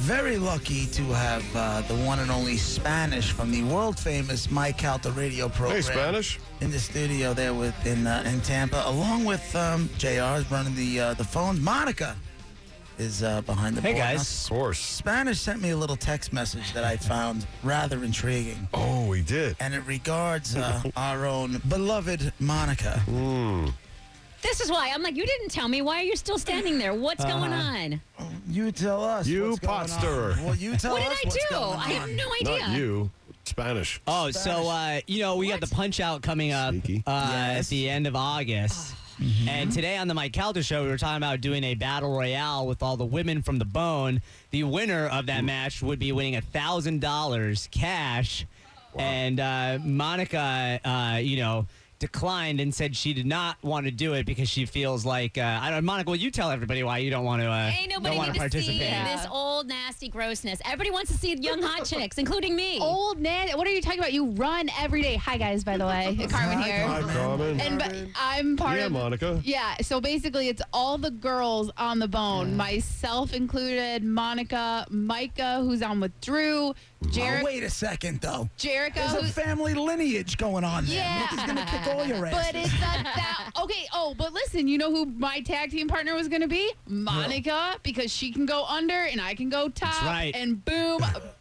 very lucky to have the one and only Spanish from the world-famous Mike Calta radio program. Hey, Spanish. In the studio there in Tampa, along with JR's running the phones. Monica is behind the board. Hey, guys. Of course. Spanish sent me a little text message that I found rather intriguing. Oh, he did. And it regards our own beloved Monica. This is why. I'm like, you didn't tell me. Why are you still standing there? What's going on? You tell us. You what's going pot stirrer. on. Well, you tell What us did I what's do? going I have on. no idea. Not you. Spanish. Oh, so, we got the Punch Out coming up Sneaky. at the end of August. And today on the Mike Calta Show, we were talking about doing a battle royale with all the women from the Bone. The winner of that match would be winning $1,000 cash. And Monica, declined and said she did not want to do it because she feels like Monica, will you tell everybody why you don't want to Ain't nobody don't want need to to see participate? this old nasty grossness. Everybody wants to see young hot chicks, including me. Old man, what are you talking about? You run every day. Hi guys, by the way, Carmen Hi, here. Carmen. Hi, Carmen. And I'm part Yeah, of. Monica. Yeah, so basically it's all the girls on the Bone, myself included, Monica, Micah, who's on with Drew, Oh, wait a second, though. Jerica, There's a who's family lineage going on there. Yeah. Nick is going to kick all your asses. but it's okay. Oh, but listen, you know who my tag team partner was going to be? Monica, because she can go under and I can go top. That's right. And boom,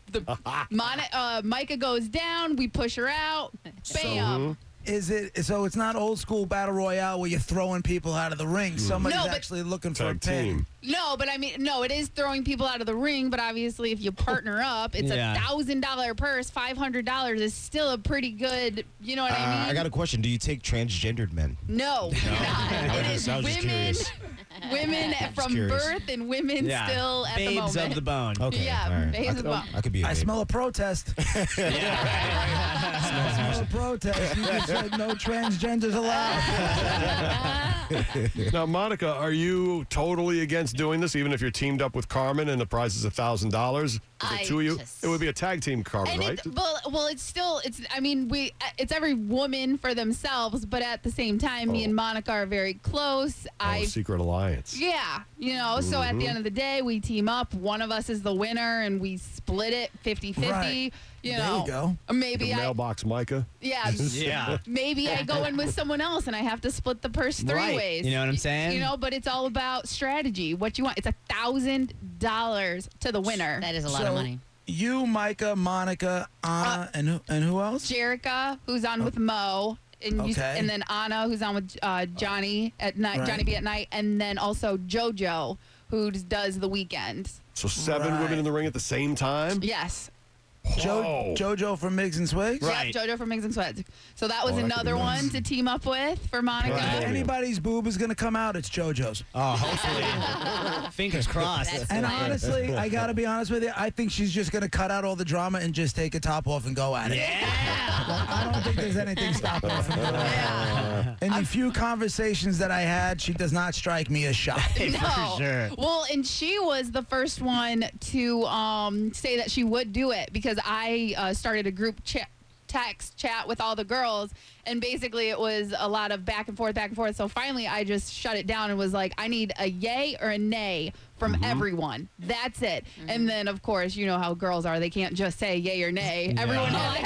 Micah goes down. We push her out. Bam. So it's not old school battle royale where you're throwing people out of the ring. Somebody's No, but- actually looking for a Tag pin. team. No, but I mean, no, it is throwing people out of the ring. But obviously, if you partner up, it's Yeah. $1,000 purse. $500 is still a pretty good. You know what I mean? I got a question. Do you take transgendered men? No, you're not. It is I was just women, curious. women from curious. birth and women still at the Babes moment. of the Bone. Okay. Yeah, all right. babes of the bone. I could be a I babe. smell a protest. I smell a protest. You just said no transgenders allowed. Now, Monica, are you totally against doing this, even if you're teamed up with Carmen and the prize is $1,000? I Two of you? just- It would be a tag team, Carmen, And right? it's every woman for themselves, but at the same time, me and Monica are very close. Secret alliance. Yeah, so at the end of the day, we team up. One of us is the winner, and we split it 50-50. Right. You There know, you go. Or maybe The I, mailbox, Micah. Yeah. maybe I go in with someone else, and I have to split the purse three Right. ways. You know what I'm saying? But it's all about strategy. What you want? It's $1,000 to the winner. That is a lot So, of money. You, Micah, Monica, Anna, and who else? Jerica, who's on with Mo. Okay. And then Anna, who's on with Johnny at night, Right. Johnny B at night, and then also JoJo, who does the weekends. So 7 Right. women in the ring at the same time? Yes. Whoa. JoJo from Miggs and Swigs? Right. Yeah, JoJo from Miggs and Sweats. So that was Oh, that could be another nice. one to team up with for Monica. Right. If anybody's boob is going to come out, it's JoJo's. Oh, hopefully. Fingers crossed. That's And nice. honestly, I got to be honest with you, I think she's just going to cut out all the drama and just take a top off and go at it. Yeah. I don't think there's anything stopping her from doing that. In the few conversations that I had, she does not strike me as shy. No. sure. Well, and she was the first one to say that she would do it because I started a group text chat with all the girls, and basically it was a lot of back and forth. So finally, I just shut it down and was like, I need a yay or a nay from everyone. That's it. And then, of course, you know how girls are. They can't just say yay or nay. Everyone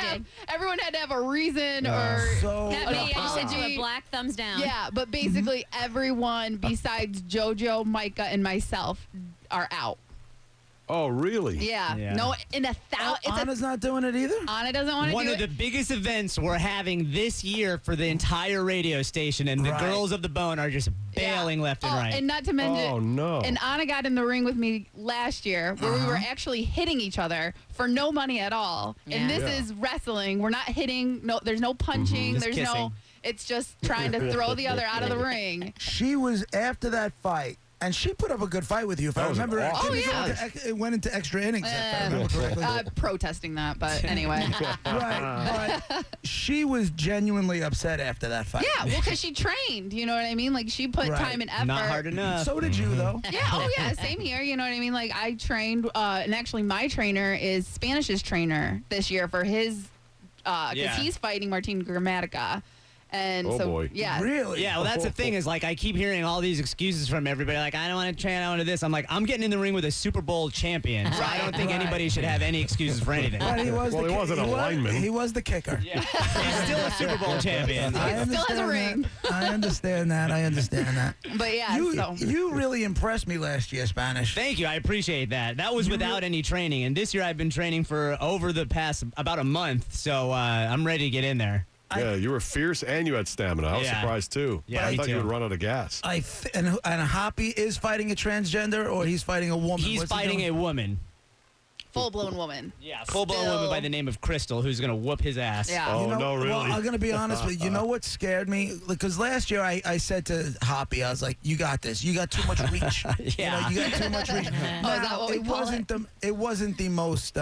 had to have a reason or So- Not me. I just said you apology. a black thumbs down. Yeah, but basically Mm-hmm. everyone besides JoJo, Micah, and myself are out. Oh, really? Yeah. Yeah. No, in Anna's not doing it either? Anna doesn't want to One do of the it. biggest events we're having this year for the entire radio station, and the Right. girls of the Bone are just bailing left and right. And not to mention, Oh, no. and Anna got in the ring with me last year where we were actually hitting each other for no money at all. And Yeah. this is wrestling. We're not hitting. No, there's no punching. Just There's kissing. no. It's just trying to throw the other out of the ring. She was after that fight, and she put up a good fight with you. If I That was remember, awesome I think fight. it went into extra innings. If I remember correctly. Protesting that, but anyway. Right, but she was genuinely upset after that fight. Yeah, well, because she trained, you know what I mean? Like, she put Right. time and effort. Not hard enough. So did you, though. Yeah, oh yeah, same here, you know what I mean? Like, I trained, and actually my trainer is Spanish's trainer this year for his, because Yeah. he's fighting Martin Gramatica. And Oh, so, boy. yeah. Really? Yeah, well, that's the thing is, like, I keep hearing all these excuses from everybody. Like, I don't want to train, I don't want to this. I'm like, I'm getting in the ring with a Super Bowl champion. So I don't think Right. anybody should have any excuses for anything. But he was Well, the he wasn't a lineman. He was the kicker. Yeah. He's still a Super Bowl champion. I Still has a understand ring. that. I understand that. I understand that. But yeah, so. You really impressed me last year, Spanish. Thank you. I appreciate that. That was without any training. And this year I've been training for over the past about a month. So I'm ready to get in there. Yeah, you were fierce and you had stamina. I was Yeah. surprised too. Yeah, I me thought you too. would run out of gas. And Hoppy is fighting a transgender, or he's fighting a woman. He's What's he fighting doing? a woman. Full-blown woman. Yeah, full-blown Still. woman by the name of Crystal who's going to whoop his ass. Yeah. Oh, no, really? Well, I'm gonna be honest with you. You know what scared me? Because last year I said to Hoppy, I was like, "You got this. You got too much reach. Yeah. You got too much reach." Oh, is that what we call wasn't it wasn't the most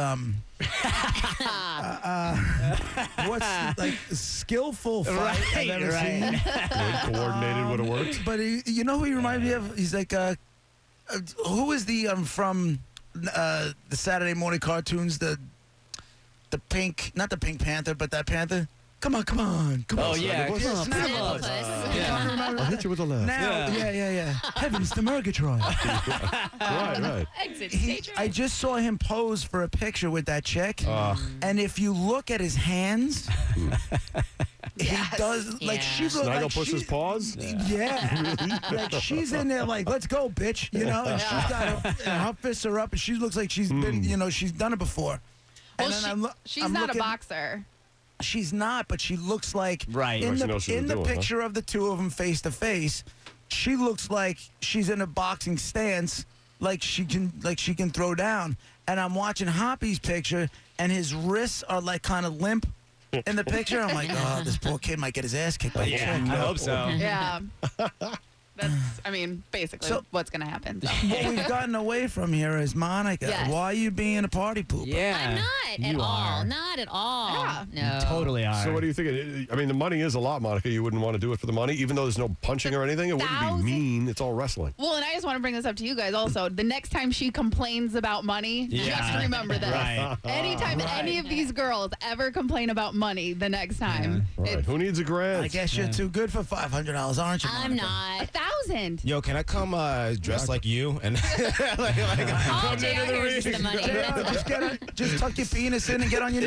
what's like skillful fight I've ever seen. Coordinated would have worked. But you know who he reminded me of? He's like, who is the from the Saturday morning cartoons? The pink, not the Pink Panther, but that Panther. Come on. Oh, yeah. Snagglepuss? Come on, Snagglepuss. Snagglepuss. Yeah. I'll hit you with a left. Now, yeah. Heavens to Murgatroyd. Right. Exit stage right. I just saw him pose for a picture with that chick, and if you look at his hands, he does like Yeah. she looks like Snagglepuss's she's, paws? yeah, like she's in there like, let's go, bitch, you know, and she's got her fists are up, and she looks like she's been, you know, she's done it before. Well, And then she's I'm not looking- a boxer. She's not, but she looks like Right. in She knows the what in she's the doing, huh? picture of the two of them face to face. She looks like she's in a boxing stance, like she can throw down. And I'm watching Hoppy's picture, and his wrists are like kind of limp in the picture. I'm like, oh, this poor kid might get his ass kicked by the Yeah, chick. I hope so. Yeah. That's, I mean, basically So- what's going to happen. So. What we've gotten away from here is Monica. Yes. Why are you being a party pooper? Yeah. I'm not at you all. are. Not at all. Yeah. No. You totally are. So what do you think? I mean, the money is a lot, Monica. You wouldn't want to do it for the money, even though there's no punching or anything. It wouldn't be $1,000 mean. It's all wrestling. Well, and I just want to bring this up to you guys also. The next time she complains about money, Yeah. just remember this. Right. Anytime any of these girls ever complain about money the next time, All right. Who needs a grant? I guess you're too good for $500, aren't you, I'm Monica? not. 1,000. Yo, can I come dressed like you? And All JR hears is the money. Just tuck your penis in and get on your knees.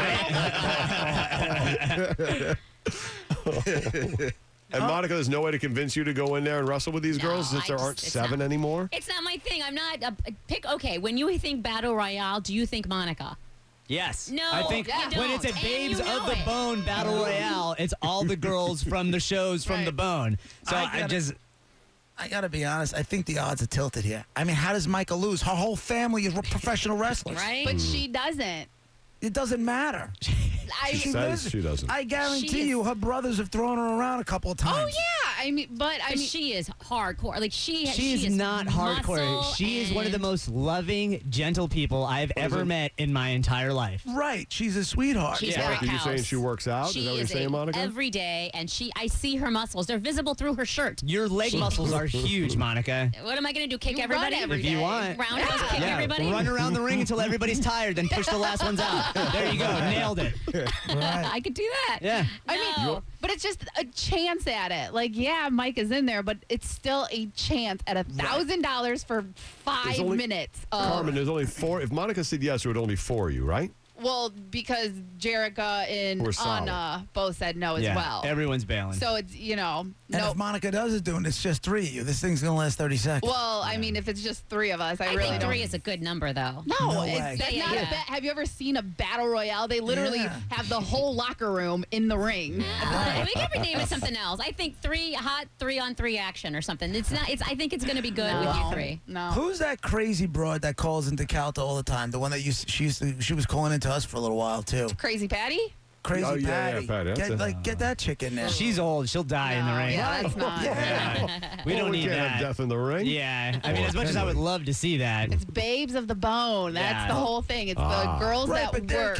And Monica, there's no way to convince you to go in there and wrestle with these No, girls since I there just- aren't it's 7 not- anymore? It's not my thing. I'm not pick. Okay, when you think battle royale, do you think Monica? Yes. No, I think you when don't, it's a and Babes you know of the it. Bone Battle Royale, it's all the girls from the shows from Right. the Bone. So I I gotta- just I gotta be honest. I think the odds are tilted here. I mean, how does Micah lose? Her whole family is professional wrestlers. Right? But she doesn't. It doesn't matter. She says lives- she doesn't. I guarantee She is- you, her brothers have thrown her around a couple of times. Oh, yeah. I mean, but I But mean, she is hardcore. Like she she's is not hardcore. muscle She is one of the and- most loving, gentle people I've ever it? met in my entire life. Right. She's a sweetheart. She's Yeah. like Are you saying she works out? She is that what you're is saying, Monica? every day, and I see her muscles. They're visible through her shirt. Your leg muscles are huge, Monica. What am I going to do? Kick You everybody? run every If you day. want. Roundhouse kick everybody? Run around the ring until everybody's tired, then push the last ones out. There you go. Nailed it. Right. I could do that. Yeah. I mean, No. but it's just a chance at it. Like, yeah, Mike is in there, but it's still a chance at $1,000 for 5 There's only- minutes. Carmen, there's only 4. If Monica said yes, it would only be 4 of you, right? Well, because Jerica and We're solid. Anna both said no as Yeah. well. Everyone's bailing. So it's, And no. if Monica does it, doing it's just 3 of you. This thing's gonna last 30 seconds. Well, I mean, if it's just 3 of us, I I really think don't. 3 is a good number, though. No, No way. that's Yeah, not yeah. a bet. Have you ever seen a battle royale? They literally Yeah. have the whole locker room in the ring. We could rename it something else. I think 3-on-3 action or something. It's not. It's. I think it's going to be good with you 3. No. Who's that crazy broad that calls into Calta all the time? The one that she was calling into us for a little while too. Crazy Patty? Crazy Oh, yeah, Patty. yeah, Patty, that's Get that chick in there. She's old. She'll die in the No, ring. yeah, that's not. Yeah. We Well, don't we need can't that. have death in the ring. Yeah. I mean, as much as I would love to see that. It's Babes of the Bone. That's Yeah. the whole thing. It's the girls right, that but they're work.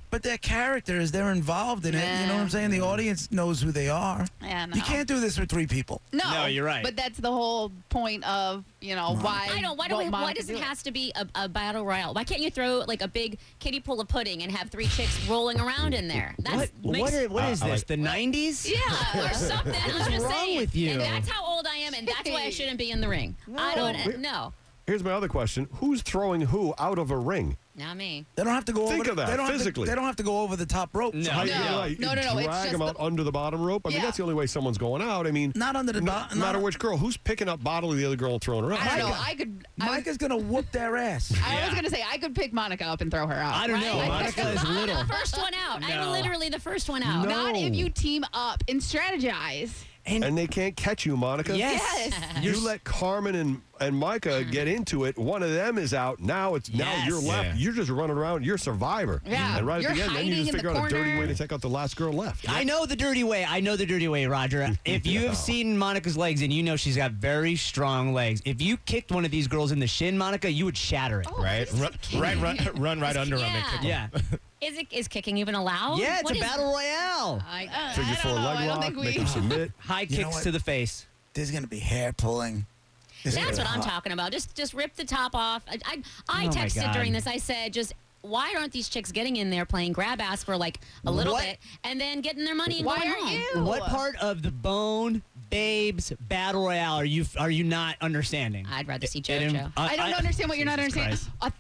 But their characters, they're involved in it. You know what I'm saying? The audience knows who they are. Yeah, no. You can't do this with 3 people. No, you're right. But that's the whole point of, why. I don't. Why does it have to be a battle royal? Why can't you throw like a big kiddie pool of pudding and have 3 chicks rolling around in there? What is this? The 90s? Yeah, or something. I'm just wrong saying. with you? And that's how old I am, and that's why I shouldn't be in the ring. I don't know. Here's my other question. Who's throwing who out of a ring? Not me. They don't have to go Think over of that, they don't physically. They don't have to go over the top rope. No. How you No. gonna, like, No, it's drag just them out under the bottom rope? I mean, Yeah. that's the only way someone's going out. I mean, Not under the no bottom. matter which girl. Who's picking up bodily the other girl and throwing her out? I don't know. Micah. I was Micah's going to whoop their ass. going to say, I could pick Monica up and throw her out. I don't know. Right? Monica is I'm little. the first one out. I'm No. literally the first one out. No. Not if you team up and strategize. And they can't catch you, Monica. Yes. You let Carmen and Micah get into it. One of them is out. Now Yes. you're left. Yeah. You're just running around. You're a survivor. Yeah. And right You're at the end, then you hiding just in the figure out a dirty corner. way to take out the last girl left. I know the dirty way. Roger. If you have seen Monica's legs and you know she's got very strong legs, if you kicked one of these girls in the shin, Monica, you would shatter it. Right? Run right under him and kick him. Yeah. Is kicking even allowed? Yeah, it's What a is- battle royale. Figure I four don't know. leg I don't lock, think make we. them submit. High You know kicks what? to the face. There's going to be hair pulling. It's That's gonna what I'm be hot. talking about. Just rip the top off. I Oh, my texted God. during this. I said, why aren't these chicks getting in there playing grab ass for like a little What? bit and then getting their money and Why going aren't home? you? What part of the Bone Babes Battle Royale are you not understanding? I'd rather see And- JoJo. I don't understand what you're not Jesus understanding.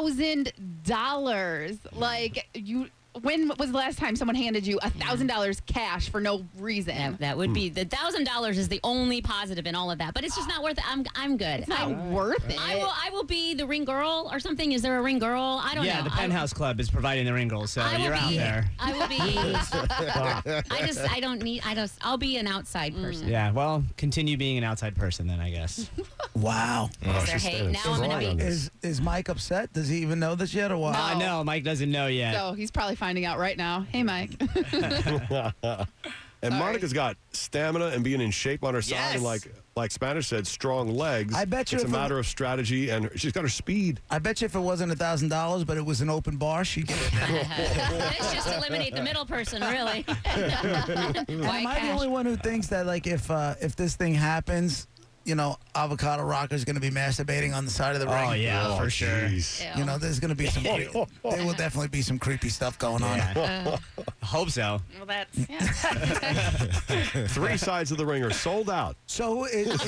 $1,000. Like you. When was the last time someone handed you $1,000 cash for no reason? That would be the $1,000 is the only positive in all of that, but it's just not worth it. I'm good. It's not worth it. I will be the ring girl or something. Is there a ring girl? I don't know. Yeah, the Penthouse Club is providing the ring girls, so I will you're out be- there. I will be. I'll be an outside person. Yeah, well, continue being an outside person then, I guess. Wow. Is there she's hate? standing Now I'm strong gonna on be. this. Is Mike upset? Does he even know this yet or what? No, Mike doesn't know yet. So he's probably finding out right now. Hey, Mike. And Monica's got stamina and being in shape on her side, Yes. and like Spanish said, strong legs. I bet you it's a if it- matter of strategy, and she's got her speed. I bet you if it wasn't $1,000, but it was an open bar, she'd get it. Let's just eliminate the middle person, really. Why Am I the cash? only one who thinks that, like, if this thing happens, Avocado Rocker's going to be masturbating on the side of the ring? Oh, yeah, for sure. jeez. Ew. There's going to be some. there will definitely be some creepy stuff going on. Yeah. Hope so. Well, that's 3 sides of the ring are sold out. So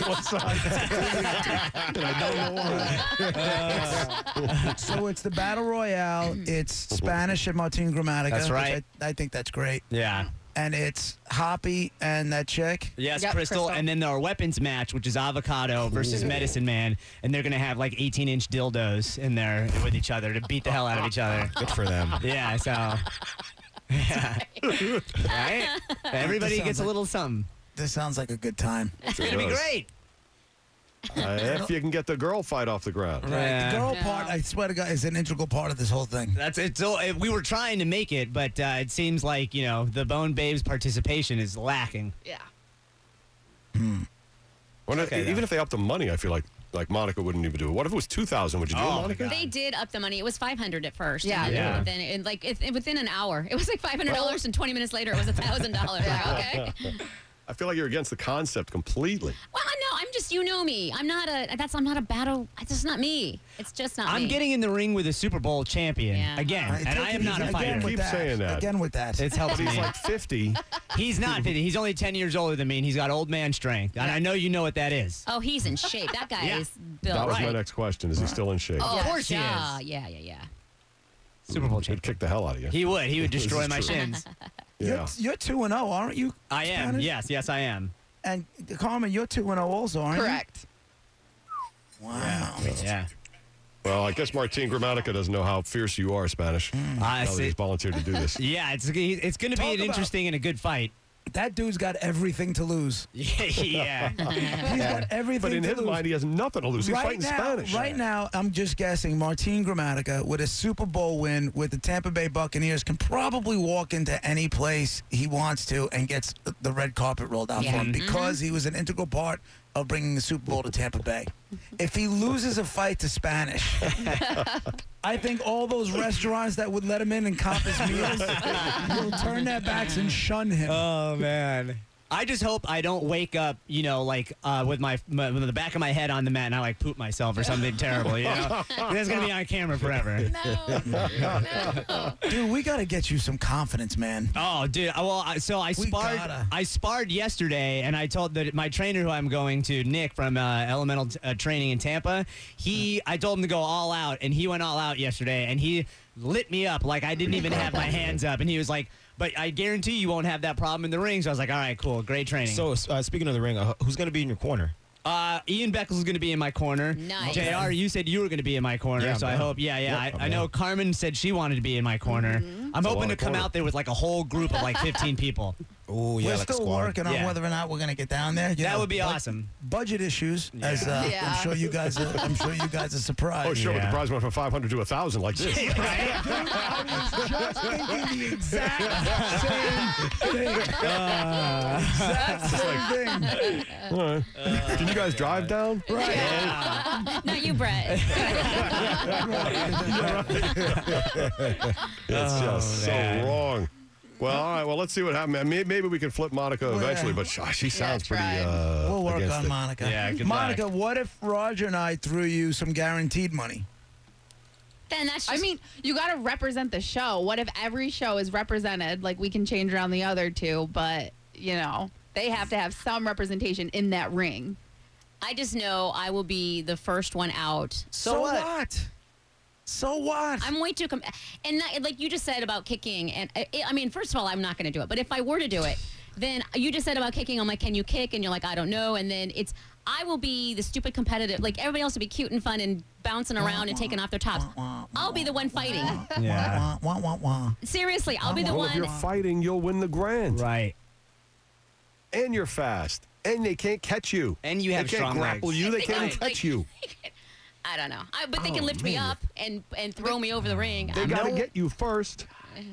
so it's the battle royale. It's Spanish and Martin Gramatica. That's which right. I think that's great. Yeah. And it's Hoppy and that chick. Yes, Yep, Crystal. Crystal. And then our weapons match, which is Avocado versus Medicine Man. And they're going to have like 18-inch dildos in there with each other to beat the hell out of each other. Good for them. Yeah, so. Yeah. Right? Everybody sounds gets a like- little something. This sounds like a good time. It's going to be great. If you can get the girl fight off the ground. Yeah. The girl part, I swear to God, is an integral part of this whole thing. That's it. So we were trying to make it, but it seems like, the Bone Babes participation is lacking. Yeah. Well, Okay, even then. if they up the money, I feel like Monica wouldn't even do it. What if it was $2,000? Would you do it, Oh, my Monica? God. They did up the money. It was $500 at first. Yeah. And Yeah. then within an hour, it was like $500, and 20 minutes later, it was $1,000. Okay. I feel like you're against the concept completely. Well, no, I'm just, me. I'm not a battle. It's just not me. It's just not me. I'm getting in the ring with a Super Bowl champion Yeah. again, and I am not a Again fighter. with Keep that. saying that. Again with that. It's helped But he's me. like 50. He's not 50. He's only 10 years older than me, and he's got old man strength. And I know you know what that is. Oh, he's in shape. That guy Yeah. is built That was my right. next question. Is he still in shape? Oh, Of course he yeah, is. Yeah. Super Bowl He'd champion. kick the hell out of you. He would. He would This destroy is my true. shins. Yeah. You're 2-0, aren't you? I am. Spanish? Yes, I am. And Carmen, you're 2-0 also, aren't Correct. you? Wow. Yeah. Well, I guess Martin Gramatica doesn't know how fierce you are, Spanish. I Now that see. he's volunteered to do this. Yeah, it's going to be Talk an about- interesting and a good fight. That dude's got everything to lose. Yeah. He's got everything But in to his lose. mind, he has nothing to lose. He's fighting Spanish. Right now, I'm just guessing Martin Gramatica with a Super Bowl win with the Tampa Bay Buccaneers can probably walk into any place he wants to and gets the red carpet rolled out Yeah. for him because he was an integral part of bringing the Super Bowl to Tampa Bay. If he loses a fight to Spanish, I think all those restaurants that would let him in and comp his meals will turn their backs and shun him. Oh, man. I just hope I don't wake up, with with the back of my head on the mat and I poop myself or something terrible, That's going to be on camera forever. No. Dude, we got to get you some confidence, man. Oh, dude. Well, I sparred yesterday, and I told my trainer who I'm going to, Nick from Elemental Training in Tampa, I told him to go all out, and he went all out yesterday, and he lit me up like I didn't even have my hands up, and he was like, but I guarantee you won't have that problem in the ring. So I was like, all right, cool. Great training. So, speaking of the ring, who's going to be in your corner? Ian Beckles is going to be in my corner. Nice. JR, you said you were going to be in my corner, Yeah, so I man. hope. Yeah, I know Carmen said she wanted to be in my corner. I'm a hoping lot to of come corner. out there with a whole group of 15 people. Oh, yeah, We're like a still squad. working on Yeah. whether or not we're going to get down there. You That know, would be awesome. Budget issues, as Yeah. I'm sure you guys are surprised. Oh, sure, but Yeah. the prize went from 500 to 1,000 like this. I was just thinking the exact same thing. Exact same thing. All right. Can you guys drive down? Right. Not you, Brett. It's just so man. wrong. Well, all right. Well, let's see what happens. Maybe we can flip Monica eventually, but she sounds pretty. try. We'll work against on it. Monica. Yeah, good Monica, luck. what if Roger and I threw you some guaranteed money? Then that's just. I mean, you got to represent the show. What if every show is represented? Like, we can change around the other two, but, they have to have some representation in that ring. I just know I will be the first one out. So what? So what? I'm way too and that, like you just said about kicking, and I mean, first of all, I'm not going to do it. But if I were to do it, then you just said about kicking. I'm like, can you kick? And you're like, I don't know. And then I will be the stupid competitive. Like everybody else will be cute and fun and bouncing around and taking off their tops. I'll be the one fighting. Yeah. Seriously, I'll be the Well, if you're one. fighting, you'll win the grand. Right. And you're fast. And they can't catch you. And you have they can't strong grapple legs. you. They They can't don't, touch you. I don't know. But they can lift me up and throw me over the ring. They got to get you first.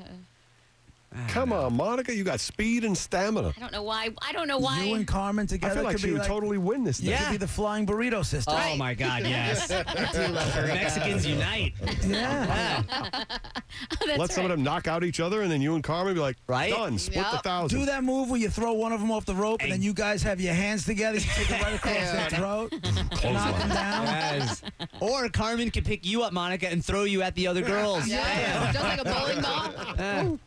Come on, Monica. You got speed and stamina. I don't know why. I don't know why. You and Carmen I together feel like could she be would totally win this thing. You could be the flying burrito sister. Oh, my God, yes. Mexicans unite. Yeah. That's Let some of right. them knock out each other, and then you and Carmen be like, Right? done. Split the Yep. 1,000. Do that move where you throw one of them off the rope, and then you guys have your hands together. You take it right across their throat, knock them down. Yes. Or Carmen can pick you up, Monica, and throw you at the other girls. Yeah. Just like a bowling ball.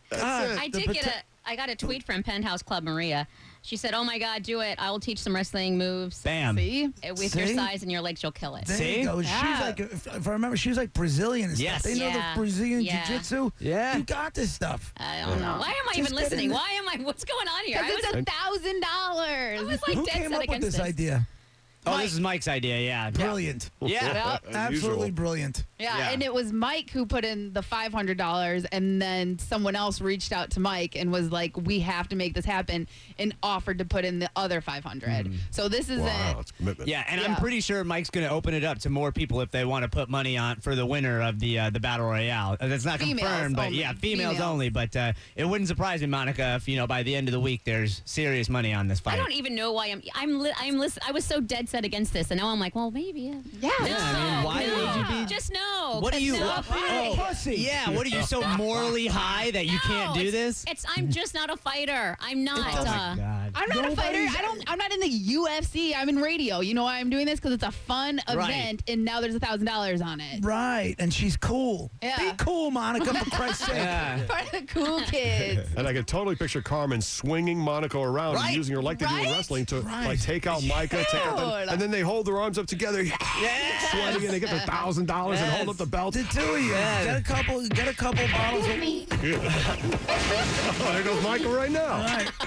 I got a tweet from Penthouse Club Maria. She said, "Oh my God, do it! I will teach some wrestling moves. Bam. See? With your See? size and your legs, you'll kill it." There See? you go. Yeah. She's like, if I remember, she was like Brazilian and Yes. stuff. They know Yeah. the Brazilian Yeah. jiu-jitsu. Yeah. You got this stuff. I don't know. Why am I Just even get listening? in it. Why am I? What's going on here? I Because was, it's $1,000. I was like Who dead came set up with against this idea? Oh, this is Mike's idea, yeah. Brilliant. Yeah. Yep. Absolutely usual. brilliant. Yeah, Yeah. and it was Mike who put in the $500, and then someone else reached out to Mike and was like, "We have to make this happen," and offered to put in the other 500. So this isn't. Wow, it's commitment. Yeah, and I'm Yeah. pretty sure Mike's going to open it up to more people if they want to put money on for the winner of the Battle Royale. That's not Females confirmed, but only. yeah, females Females. only. But it wouldn't surprise me, Monica, if by the end of the week there's serious money on this fight. I don't even know why I'm listening. I was so dead set against this, and now I'm like, well, maybe. Yeah. No, I mean, why no, would you be- Just no. What are you? No. Pussy. Yeah, what are you so morally high that you can't do this? I'm just not a fighter. I'm not. Oh my God. I'm not a fighter. Nobody's- I'm not in the UFC. I'm in radio. You know why I'm doing this? Because it's a fun Right. event, and now there's $1,000 on it. Right, and she's cool. Yeah. Be cool, Monica, for Christ's sake. Yeah. Part of the cool kids. And I could totally picture Carmen swinging Monica around Right. and using her like they do in Right. wrestling to Right. like take out Micah, take out Dude. and then they hold their arms up together, Yes. sweating, and they get their $1,000 and hold Yes. up the belt. The two of you, Yeah. get a couple bottles of Oh, there goes Micah right now.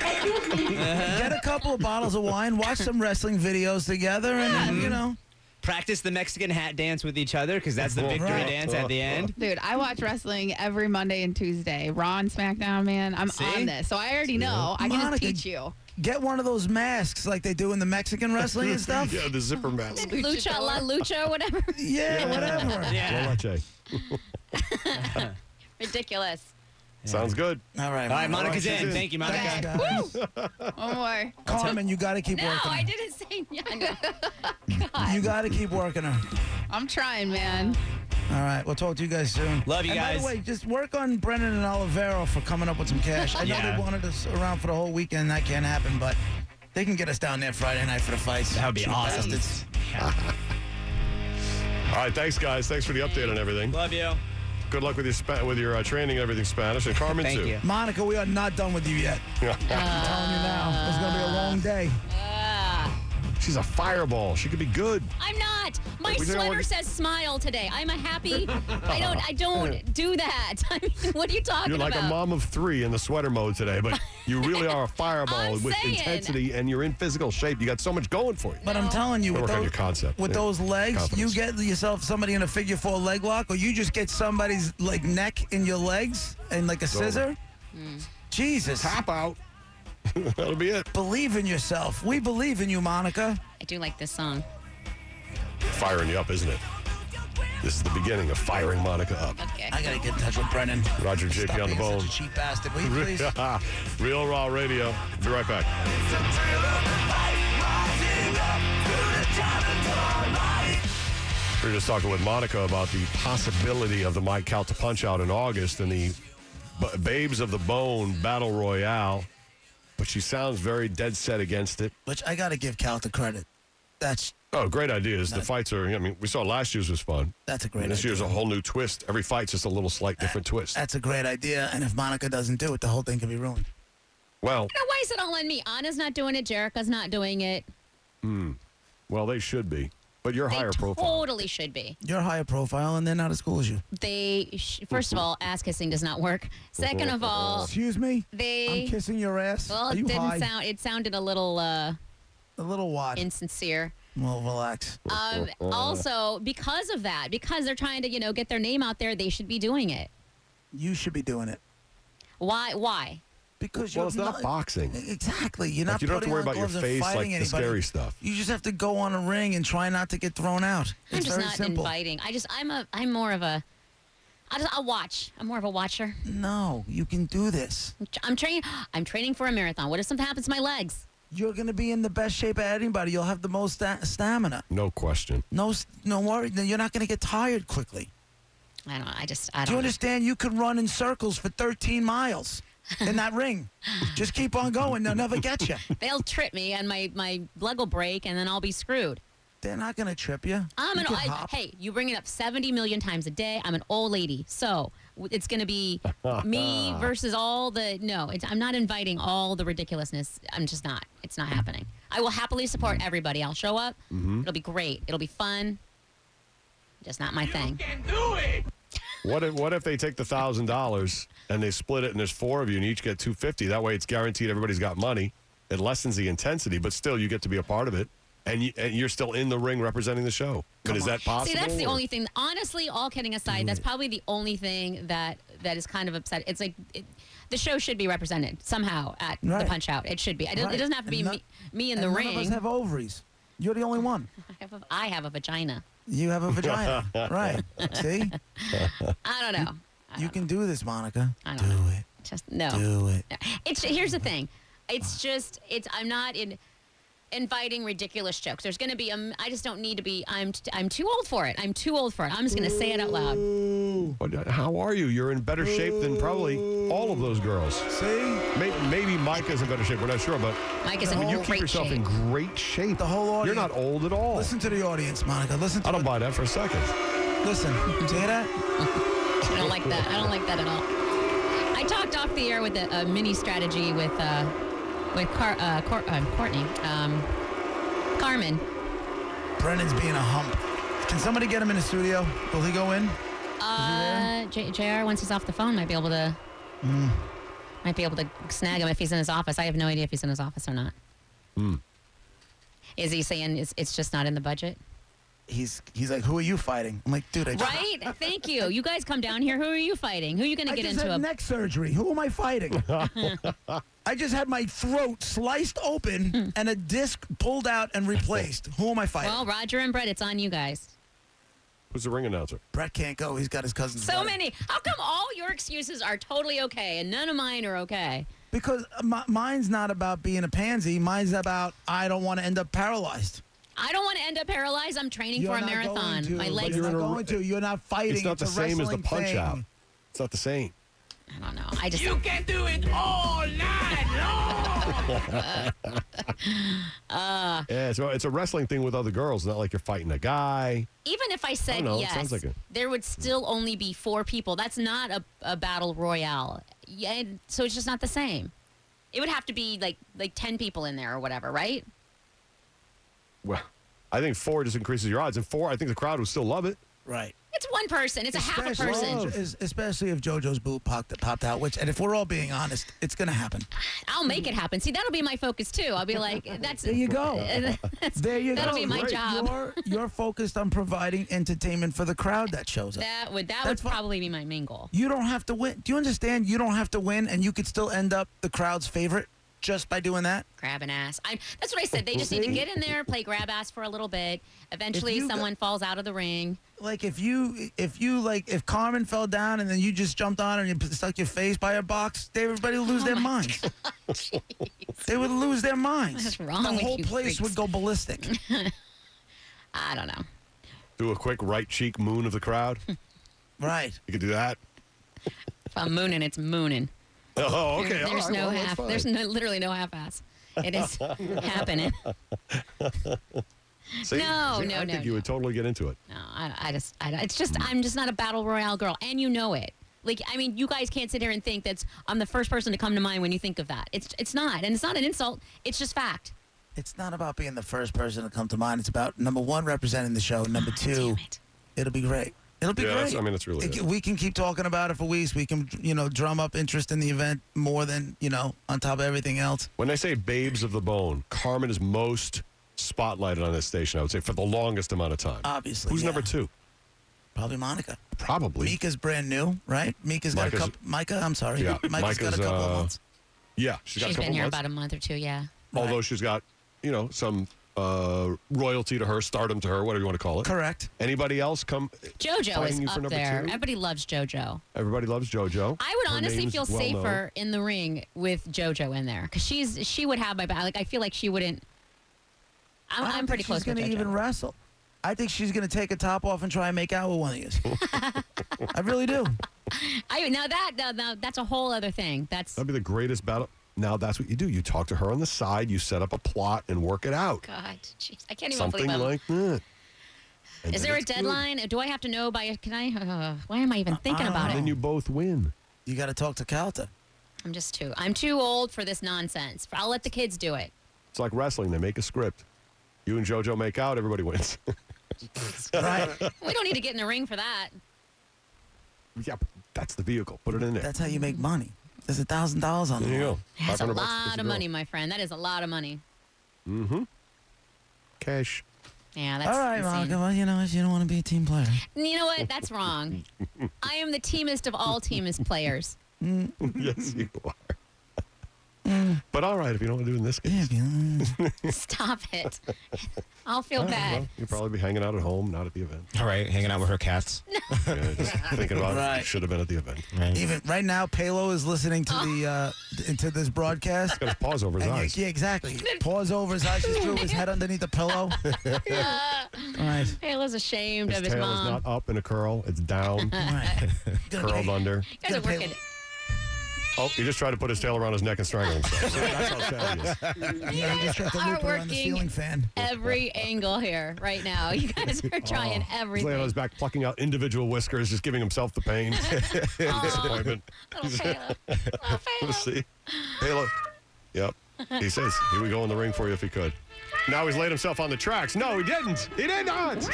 get a couple of bottles of wine, watch some wrestling videos together, and Practice the Mexican hat dance with each other because that's the victory Right. dance at the end. Dude, I watch wrestling every Monday and Tuesday. Raw and SmackDown, man. I'm See? on this. So I already know. I can just Monica, teach you. get one of those masks like they do in the Mexican wrestling and stuff. Yeah, the zipper mask. Lucha La Lucha, whatever. Yeah, whatever. Yeah. Well, Jay. Ridiculous. Sounds good. All right. All right, Monica's she's in. in. Thank you, Monica. Thanks, guys. One more. Carmen, you got to keep No, working her. I didn't say no. God. You got to keep working her. I'm trying, man. All right. We'll talk to you guys soon. Love you and guys. By the way, just work on Brennan and Olivero for coming up with some cash. I know Yeah. they wanted us around for the whole weekend. That can't happen, but they can get us down there Friday night for the fights. That would be Cheap awesome. bastards. All right, thanks, guys. Thanks for the update on everything. Love you. Good luck with your training and everything Spanish. And Carmen, Thank too. you. Monica, we are not done with you yet. I'm telling you now. It's going to be a long day. She's a fireball. She could be good. I'm not. My We don't sweater want- says smile today. I'm a happy. I don't do that. I mean, what are you talking You're like about? a mom of 3 in the sweater mode today, but you really are a fireball I'm with saying. intensity, and you're in physical shape. You got so much going for you. But I'm telling you, Work with on those, your concept. with Yeah. those legs, Confidence. you get yourself somebody in a figure 4 leg lock, or you just get somebody's like neck in your legs and like a over. scissor. Jesus. Tap out. That'll be it. Believe in yourself. We believe in you, Monica. I do like this song. Firing you up, isn't it? This is the beginning of firing Monica up. Okay. I got to get in touch with Brennan. Roger and JP Stop on the being bone. such a cheap bastard. Will you please? Real Raw Radio. Be right back. We were just talking with Monica about the possibility of the Mike Calta Punch Out in August and the Babes of the Bone Battle Royale, but she sounds very dead set against it. Which I got to give Calta credit. That's Great ideas. The fights are, I mean, we saw last year's was fun. a great And this idea. year's a whole new twist. Every fight's just a little slight different twist. That's a great idea. And if Monica doesn't do it, the whole thing can be ruined. Well, Now, why is it all on me? Anna's not doing it. Jerica's not doing it. they should be. But you're They higher profile. totally should be. You're higher profile, and they're not as cool as you. First of all, ass kissing does not work. Second of all, Excuse me? they. I'm kissing your ass. Well, Are it you didn't high? sound. It sounded a little A little what? insincere. Well, relax. Also, because of that, because they're trying to, get their name out there, they should be doing it. You should be doing it. Why? Because Well, you're it's not boxing. Exactly. You're not you don't have to putting worry on about your gloves and face like fighting the anybody. scary stuff. You just have to go on a ring and try not to get thrown out. I'm It's just very not simple. inviting. I'm more of a. I'll watch. I'm more of a watcher. No, you can do this. I'm training for a marathon. What if something happens to my legs? You're going to be in the best shape of anybody. You'll have the most stamina. No question. No worry. Then you're not going to get tired quickly. I don't know. I Do don't. you understand? You can run in circles for 13 miles in that ring. Just keep on going. They'll never get you. They'll trip me, and my leg will break, and then I'll be screwed. They're not going to trip you. You can hop. Hey, you bring it up 70 million times a day. I'm an old lady, so it's going to be me versus all the. No, I'm not inviting all the ridiculousness. I'm just not. It's not happening. I will happily support everybody. I'll show up. It'll be great. It'll be fun. Just not my thing. What if they take the $1,000 and they split it and there's 4 of you and you each get $250? That way it's guaranteed everybody's got money. It lessens the intensity, but still you get to be a part of it. And you're still in the ring representing the show. But is that possible? See, that's the or- only thing. Honestly, all kidding aside, that's probably the only thing that is kind of upsetting. It's like the show should be represented somehow at the Right. Punch Out. It should be. It Right. doesn't have to be And me in And the none of us ring. have ovaries. You're the only one. I have a vagina. You have a vagina. Right. See? I don't know. You can do this, Monica. I Do don't know. it. Just no. Do it. Here's the thing. I'm not inviting ridiculous jokes. There's going to be I just don't need to be. I'm too old for it. I'm too old for it. I'm just going to say it out loud. But how are you? You're in better shape than probably all of those girls. See? Maybe Micah's in better shape. We're not sure, but Mike is in you keep great yourself shape. in great shape. The whole audience. You're not old at all. Listen to the audience, Monica. Listen to I don't buy that for a second. Listen. Do you hear that? I don't like that. I don't like that at all. I talked off the air with a mini strategy with Courtney. Carmen. Brennan's being a hump. Can somebody get him in the studio? Will he go in? JR, once he's off the phone, might be able to snag him if he's in his office. I have no idea if he's in his office or not. Is he saying it's just not in the budget? He's like, who are you fighting? I'm like, dude, Right? Thank you. You guys come down here. Who are you fighting? Who are you going to I get just into had a... neck surgery. Who am I fighting? I just had my throat sliced open and a disc pulled out and replaced. Who am I fighting? Well, Roger and Brett, it's on you guys. Who's the ring announcer? Brett can't go. He's got his cousin's So wedding. many. How come all your excuses are totally okay and none of mine are okay? Because mine's not about being a pansy. Mine's about I don't want to end up paralyzed. I don't want to end up paralyzed. I'm training You're for a not marathon. going to, My but legs. You're You're not in a- going to. You're not fighting. It's not the a same as the wrestling punch thing. out. It's not the same. I don't know. I just. You can do it all night long. Yeah, so it's a wrestling thing with other girls, not like you're fighting a guy. Even if I said I don't know, it yes, sounds like it. there would still only be 4 people. That's not a battle royale. Yeah, so it's just not the same. It would have to be like 10 people in there or whatever, right? Well, I think 4 just increases your odds, and 4, I think the crowd would still love it. Right. It's one person. It's a half a Especially- person. Especially if JoJo's boob popped out, and if we're all being honest, it's going to happen. I'll make it happen. See, that'll be my focus too. I'll be like, that's There you go. There you That'll go. be my Great. job. You're focused on providing entertainment for the crowd that shows up. That would That's fine. probably be my main goal. You don't have to win. Do you understand? You don't have to win, and you could still end up the crowd's favorite just by doing that. Grab an ass. That's what I said. They just need to get in there, play grab ass for a little bit. Eventually, you someone falls out of the ring. Like if Carmen fell down and then you just jumped on her and you stuck your face by her box, everybody would lose their minds. They would lose their minds. What's wrong The with whole you place freaks? would go ballistic. I don't know. Do a quick right cheek moon of the crowd. Right. You could do that. If I'm mooning, it's mooning. Oh, okay. all There's right, no well, that's half. fine. There's literally no half ass. It is happening. See? No, See, no, I no, think you would totally get into it. No, it's just I'm just not a battle royale girl, and you know it. Like, I mean, you guys can't sit here and think I'm the first person to come to mind when you think of that. It's not, and it's not an insult. It's just fact. It's not about being the first person to come to mind. It's about number 1 representing the show. Number 2, Damn it. it'll be great. It'll be Yeah, great. that's really it. We can keep talking about it for weeks. We can, drum up interest in the event more than, on top of everything else. When they say babes of the bone, Carmen is most spotlighted on this station, I would say, for the longest amount of time. Obviously. Who's yeah. number 2? Probably Monica. Probably. Mika's brand new, right? Mika's got a couple. Micah, I'm sorry. Yeah, Micah's got a Micah's, couple of months. Yeah, she's got a She's couple been here months. about a month or two. Yeah. Although she's got, some royalty to her, stardom to her, whatever you want to call it. Correct. Anybody else come? JoJo fighting is you for up number there. 2? Everybody loves JoJo. Everybody loves JoJo. I would Her honestly name's feel well known. safer in the ring with JoJo in there because she would have my back. Like, I feel like she wouldn't. I'm pretty close She's with going to JoJo. even wrestle. I think she's going to take her top off and try and make out with one of you. I really do. Now that's a whole other thing. That'd be the greatest battle. Now that's what you do. You talk to her on the side. You set up a plot and work it out. God, jeez, I can't even Something believe I'm. like that. And Is then there a it's good. deadline? Do I have to know by? Can I? Why am I even thinking about And it? then you both win. You got to talk to Calta. I'm too old for this nonsense. I'll let the kids do it. It's like wrestling. They make a script. You and JoJo make out. Everybody wins. Right. We don't need to get in the ring for that. Yeah, but that's the vehicle. Put it in there. That's how you make money. There's $1,000 on There the you line. go. That's a 500 bucks lot gets of you money, going. my friend. That is a lot of money. Cash. Yeah, that's All right, insane. Monica. Well, you don't want to be a team player. You know what? That's wrong. I am the teamest of all teamest players. Yes, you are. But all right, if you don't want to do it in this case. Yeah, Stop it. I'll feel bad. Well, you'll probably be hanging out at home, not at the event. All right, hanging out with her cats. Yeah, just thinking about it. Right. Should have been at the event. Right. even right now, Palo is listening to the into this broadcast. Got his paws over his And eyes. yeah, exactly. Paws over his eyes, just threw his head underneath the pillow. All right. Halo's ashamed His of his tail mom. is not up in a curl. It's down, All right. curled under. You guys are Gonna pay- working Oh, he just tried to put his tail around his neck and strangle himself. So that's how sad he is. Yeah, you just tried to are loop around the working ceiling fan. every angle here right now. You guys are trying He's laying on everything. his back, plucking out individual whiskers, just giving himself the pain. Disappointment. Little Halo. Little Halo. See? Halo. Yep. He says he would go in the ring for you if he could. Now he's laid himself on the tracks. No, he didn't. He did not.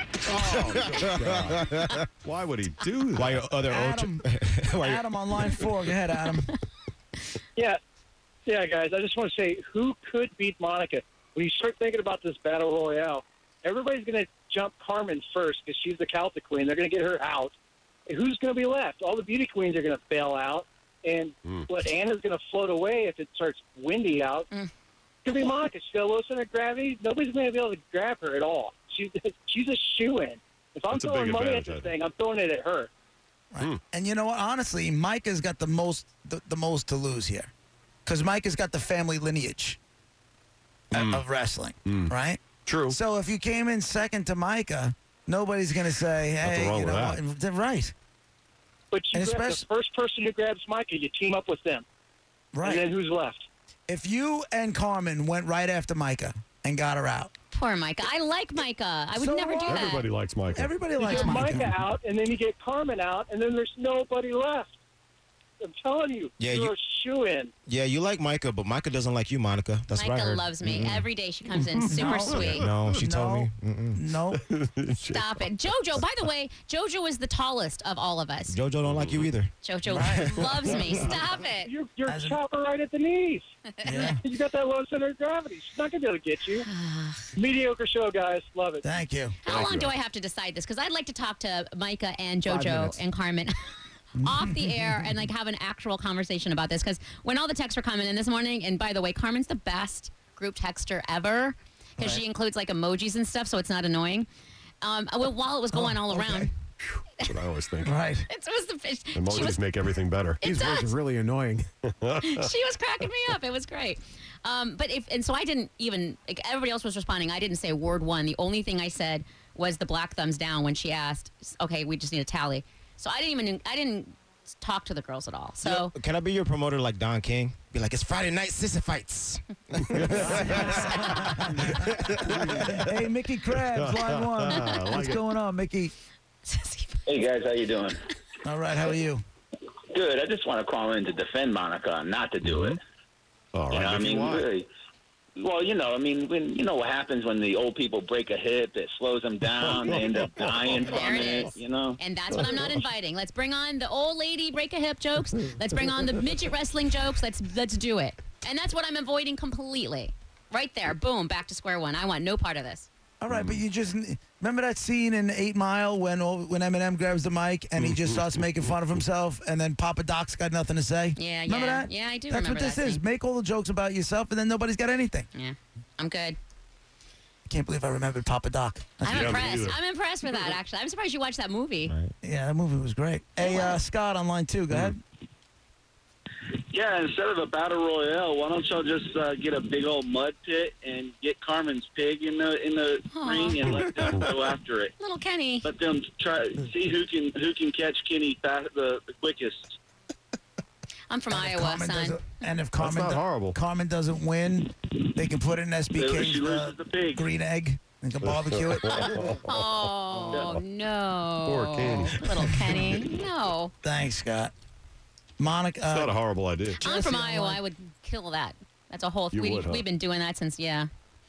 Oh, God. Why would he do that? Why your other Adam, Adam on line 4. Go ahead, Adam. Yeah, guys. I just want to say, who could beat Monica? When you start thinking about this battle royale, everybody's going to jump Carmen first because she's the Celtic queen. They're going to get her out. And who's going to be left? All the beauty queens are going to bail out, and Anna's going to float away if it starts windy out. It's going to be Monica. She's got a low center of gravity. Nobody's going to be able to grab her at all. She's a shoo-in. If I'm That's a throwing big money at advantage, I this think. thing, I'm throwing it at her. And you know what? Honestly, Micah's got the most to lose here, because Micah's got the family lineage of wrestling, right? True. So if you came in second to Micah, nobody's going to say, Nothing "Hey, wrong you with know, that. right, But you And grab the especially- first person who grabs Micah, you team up with them. right." And then who's left? If you and Carmen went right after Micah and got her out, Poor Micah. I like Micah. I would So never do what? that. Everybody likes Micah. everybody You likes get Micah. Micah out, and then you get Carmen out, and then there's nobody left. I'm telling you, Yeah, you're you- a shoe-in. Yeah, you like Micah, but Micah doesn't like you, Monica. That's what I Micah heard. loves me. Every day she comes in super No. sweet. No, she told No. me. Mm-mm. No, Stop it. JoJo, by the way, JoJo is the tallest of all of us. JoJo don't like you either. JoJo Right. loves me. Stop it. You're As in- chopper right at the knees. yeah. You got that low center of gravity. She's not going to be able to get you. Mediocre show, guys. Love it. Thank you. How long do I have to decide this? Because I'd like to talk to Micah and 5 JoJo minutes. and Carmen off the air and like have an actual conversation about this. Because when all the texts were coming in this morning, and by the way, Carmen's the best group texter ever because she includes like emojis and stuff, so it's not annoying. While it was going all around, okay. That's what I always think. Right. it was the fish. Emojis make everything better. It does. really annoying. She was cracking me up. It was great. So I didn't even, like, everybody else was responding. I didn't say word one. The only thing I said was the black thumbs down when she asked, okay, we just need a tally. So I didn't talk to the girls at all. So Can I be your promoter like Don King? Be like, it's Friday night sissy fights. Hey, Mickey Krabs, line one. I like What's it. going on, Mickey? Hey guys, how you doing? All right, how are you? Good. I just want to call in to defend Monica, not to do it. All You right, know, I Mickey, mean, why? really. Well, when you know what happens when the old people break a hip, it slows them down. They end up dying from there it it. is. You know. And that's what I'm not inviting. Let's bring on the old lady break a hip jokes. Let's bring on the midget wrestling jokes. Let's do it. And that's what I'm avoiding completely. Right there. Boom. Back to square one. I want no part of this. All right, but you just remember that scene in 8 Mile when Eminem grabs the mic and he just starts making fun of himself, and then Papa Doc's got nothing to say. Yeah, remember yeah. that? Yeah, I do That's remember what this that is. scene. Make all the jokes about yourself, and then nobody's got anything. Yeah. I'm good. I can't believe I remembered Papa Doc. I'm Yeah, me impressed. neither. I'm impressed with that, actually. I'm surprised you watched that movie. Yeah, that movie was great. Hey, Scott on line 2, go ahead. Yeah, instead of a battle royale, why don't y'all just get a big old mud pit and get Carmen's pig in the Aw. ring and let them go after it. Little Kenny. Let them try see who can catch Kenny the quickest. I'm from And if Iowa, Carmen son. doesn't- And if Carmen, not horrible. Carmen doesn't win, they can put in She SBK's loses the pig. green egg and can barbecue it. Oh, no. Poor Kenny. Little Kenny. No. Thanks, Scott. Monica. It's not a horrible idea. I'm from Jesse Iowa. online. I would kill that. That's a whole You would, huh? We've been doing that since, yeah.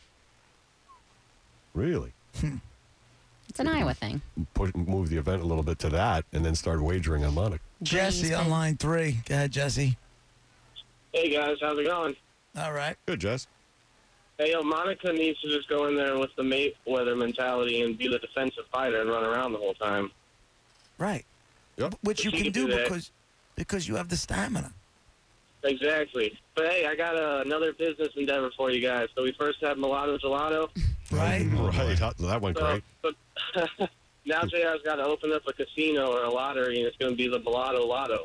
Really? It's an Iowa thing. Move the event a little bit to that, and then start wagering on Monica. Jesse Greens, on line 3. Go ahead, Jesse. Hey, guys. How's it going? All right. Good, Jess. Hey, Monica needs to just go in there with the Mayweather mentality and be the defensive fighter and run around the whole time. Right. Yep. Which you She can can do do that. because you have the stamina. Exactly. But, hey, I got another business endeavor for you guys. So we first had Mulatto Gelato. Right? Right. That went great. But now JR's got to open up a casino or a lottery, and it's going to be the Mulatto Lotto.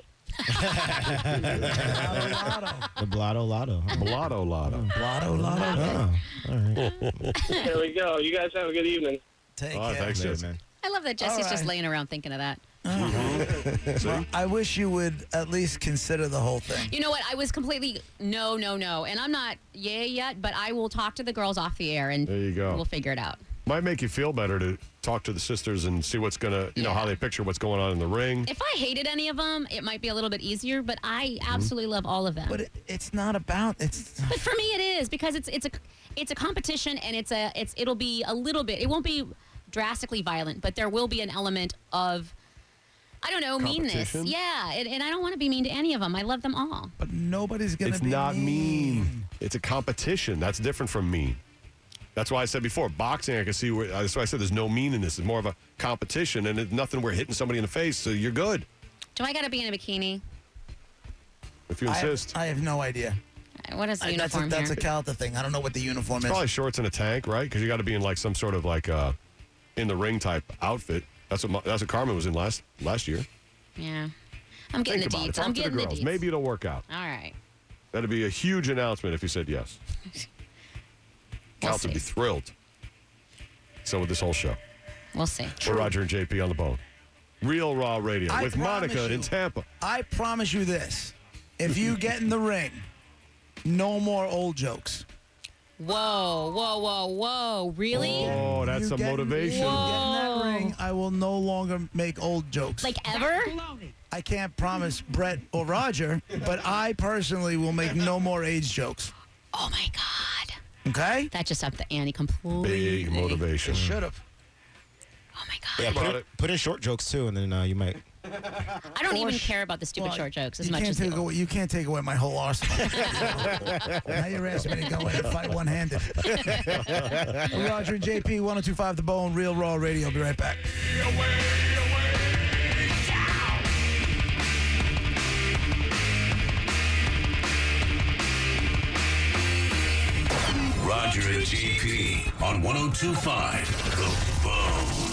The Blotto Lotto. Mulatto Lotto. Lotto, lotto. Oh, all right. There we go. You guys have a good evening. Take Oh, care. thanks, Later, Jess. man. I love that Jesse's All just right. laying around thinking of that. Well, I wish you would at least consider the whole thing. You know what? I was completely no. And I'm not yay yet, but I will talk to the girls off the air and There you go. we'll figure it out. Might make you feel better to talk to the sisters and see what's gonna, Yeah. how they picture what's going on in the ring. If I hated any of them, it might be a little bit easier, but I absolutely love all of them. But it's not about it's. But for me, it is because it's a competition, and it'll be a little bit. It won't be drastically violent, but there will be an element of, I don't know, meanness. Competition? Yeah, and I don't want to be mean to any of them. I love them all. But nobody's gonna It's be not mean. It's a competition. That's different from mean. That's why I said before, boxing, I can see where, that's why I said there's no mean in this. It's more of a competition, and it's nothing where hitting somebody in the face, so you're good, Do I got to be in a bikini? if you insist. I have no idea. What is the That's uniform a here? Calta thing. I don't know what the uniform It's is. probably shorts and a tank, right? Because you got to be in like some sort of like in the ring type outfit. That's what Carmen was in last year. Yeah. I'm getting Think the about it. deets. Talk I'm to the getting the girls. deets. Maybe it'll work out. All right. That'd be a huge announcement if you said yes. We'll Counts would be see. thrilled. So with this whole show. We'll see. We're Roger and JP on the bone. Real Raw Radio I with promise Monica you. in Tampa. I promise you this. If you get in the ring, no more old jokes. Whoa, whoa, whoa, whoa. Really? Oh, that's You some get- motivation. You get in that Whoa. ring, I will no longer make old jokes. Like ever? I can't promise Brett or Roger, but I personally will make no more age jokes. Oh my God. Okay? That just upped the ante completely. Big motivation. Should have. Oh my God. Yeah, About it. put in short jokes too, and then you might. I don't even care about the stupid short jokes as You much can't as take the away, you can't take away my whole arsenal. Now you're asking me to go in and fight one-handed. Roger and JP, 102.5 The Bone, Real Raw Radio. I'll be right back. Roger and JP on 102.5 The Bone.